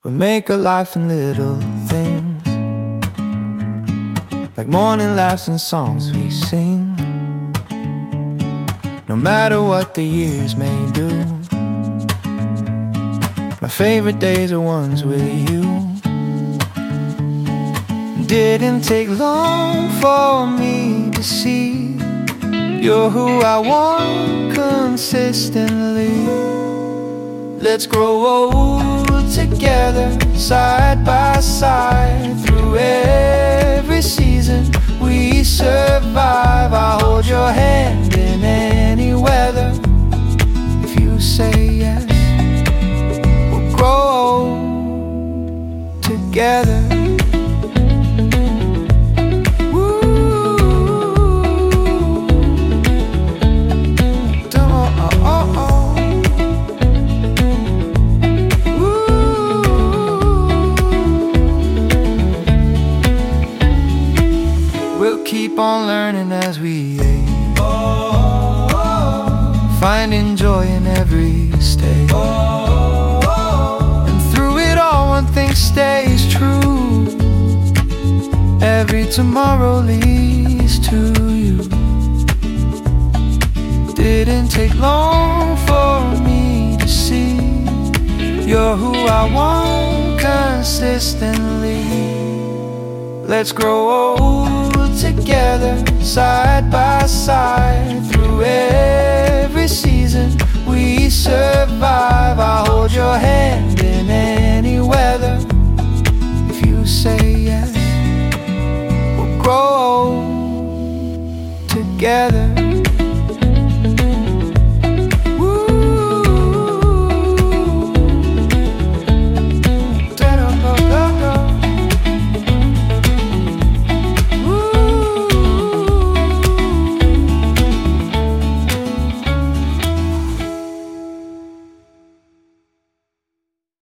We make a life in little things, like morning laughs and songs we sing. No matter what the years may do, my favorite days are ones with you. Didn't take long for me to see you're who I want consistently. Let's grow old together, side by side, through every season we survive. I'll hold your hand in any weather. If you say yes, we'll grow old together. Keep on learning as we age, finding joy in every stage. And through it all, one thing stays true: every tomorrow leads to you. Didn't take long for me to see you're who I want consistently. Let's grow old together, side by side, through every season we survive. I'll hold your hand in it.